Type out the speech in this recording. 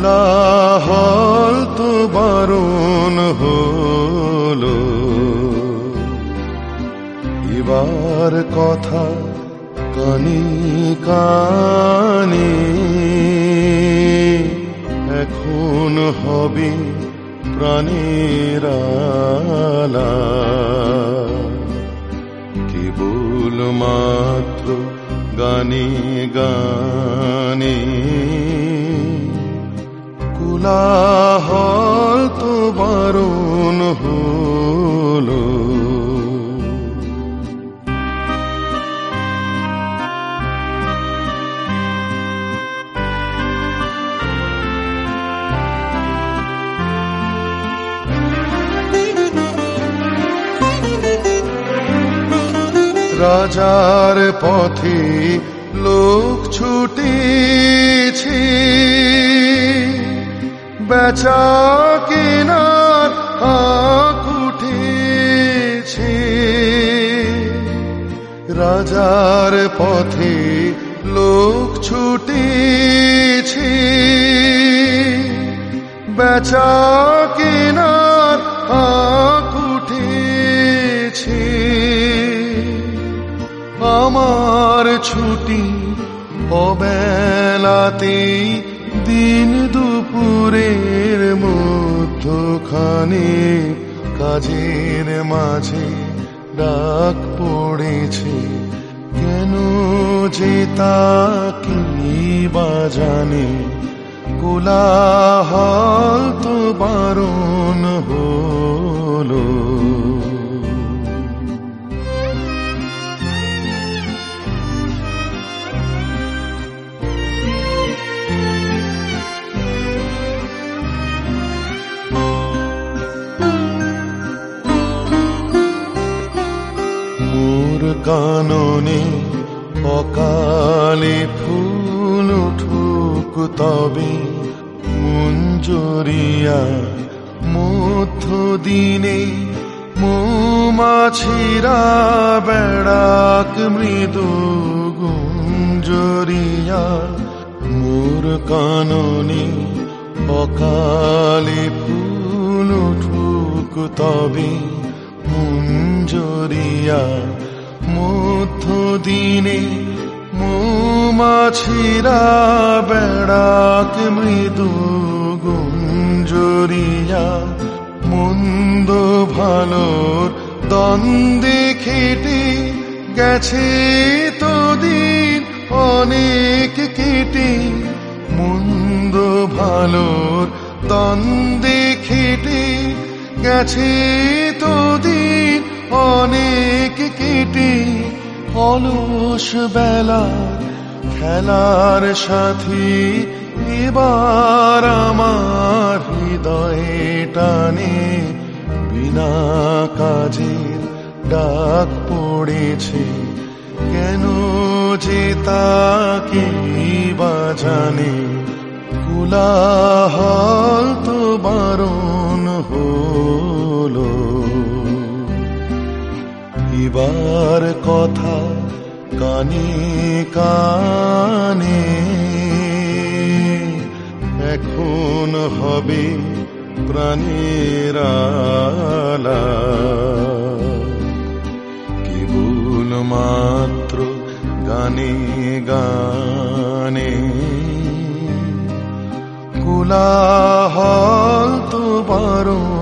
কোলাহল তো বারণ হলো, এবার কথা কানে কানে এখন হবে প্রাণের আলাপ। কেবল মাত্র গানে গানে কোলাহল তো বারণ হলো। রাজার পথে লোক ছুটেছে, বেচা কেনার হাঁক উঠেছে। রাজার পথে লোক ছুটেছে, বেচা কেনার হাঁক উঠেছে। আমার ছুটি অবেলাতেই দিন দুপুরের মধ্যখানে কাজের মাঝে ডাক পড়েছে। কেন যে তা কি বা জানে, কোলাহল তো বারণ হলো। কাননে অকালে ফুল উঠুক তবে, মঞ্জুরিয়া মধ্যদিনে মৌমাছিরা বেড়াক মৃদু গুঞ্জরিয়া। মোর কাননে অকালে ফুল উঠুক তবে, মঞ্জুরিয়া মধ্যদিনে মৌমাছিরা বেড়াক মৃদু গুঞ্জরিয়া। মন্দ ভালোর দ্বন্দ্বে খেটে গেছে তো দিন অনেক কেটে। মন্দ ভালোর দ্বন্দ্বে খেটে গেছে তো দিন অনেক কেটে। অলস বেলা খেলার সাথী এবার আমার হৃদয়ে টানে। বিনা কাজের ডাক পড়েছে, কেন যে তা কি বা জানে, কোলাহল তো বারণ হলো। এবার কথা কানে কানে এখন হবে প্রাণের আলাপ। কেবল মাত্র গানে গানে কোলাহল তো বারণ